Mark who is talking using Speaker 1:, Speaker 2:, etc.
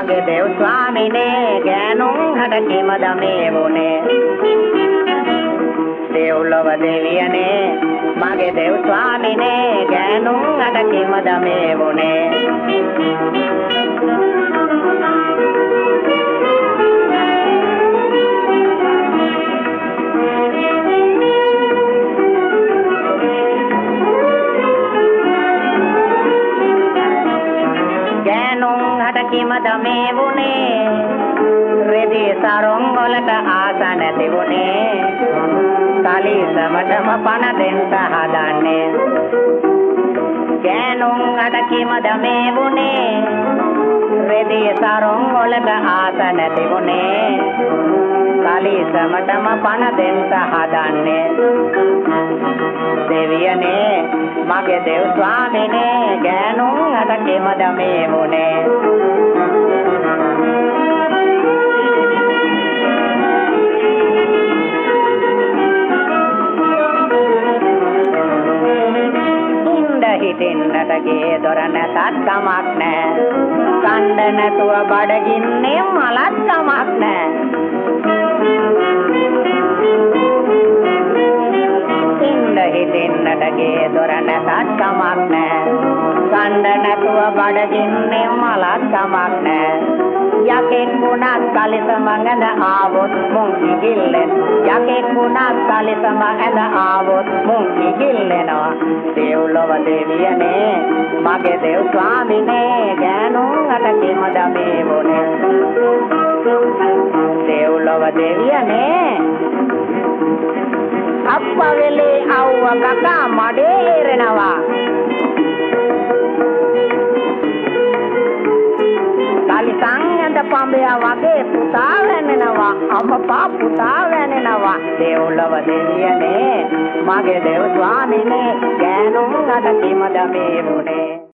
Speaker 1: මගේ දෙව් ස්වාමිනේ ගෑනුන් හට කිමද මේ වුනේ දෙව්ලොව දෙවියනේ මගේ දෙව් ස්වාමිනේ ගෑනුන් හට කිමද මේ වුනේ කිමද මේ වුනේ රෙදි සරොන් වලට ආස නැති වුනේ කලිසමටම පණ දෙන්න හදන්නේ ගෑනුන් අඩ කිමද මේ වුනේ රෙදි සරොන් වලට ආස නැති වුනේ කලිසමටම පණ දෙන්න හදන්නේ දෙවියනේ මගේ දෙව් ස්වාමිනේ ගෑනුන් අඩ කිමද මේ වුනේ හිටින්නට ගේ දොර නැතත් කමක් නෑ කණ්ඩ නැතුව බඩගින්නේ මලත් කමක් නෑ ඉන්න හිටින්නට ගේ දොර නැතත් කමක් නෑ කණ්ඩ නැතුව බඩගින්නේ මලත් කමක් නෑ යකෙක් වුණත් කලිසම ඇඳ ආවොත් මුන් ඉගිල්ලෙන යකෙක් වුණත් කලිසම ඇඳ ආවොත් මුන් ඉගිල්ලෙනවා දෙව්ලොව දෙවියනේ මගේ දෙව් ස්වාමිනේ ගෑනුන් අට කිමද මේ වුනේ දෙව්ලොව දෙවියනේ අප්පවෙලේ අව්ව කකා මඩේ එරෙනවා කලිසංගඳ පඹයා වගේ පුතා වැනෙනවා අපපා පුතා වැනෙනවා දෙව්ලොව දෙවියනේ මගේ දෙව් ස්වාමිනේ ගෑනුන් අට කිමද මේ වුනේ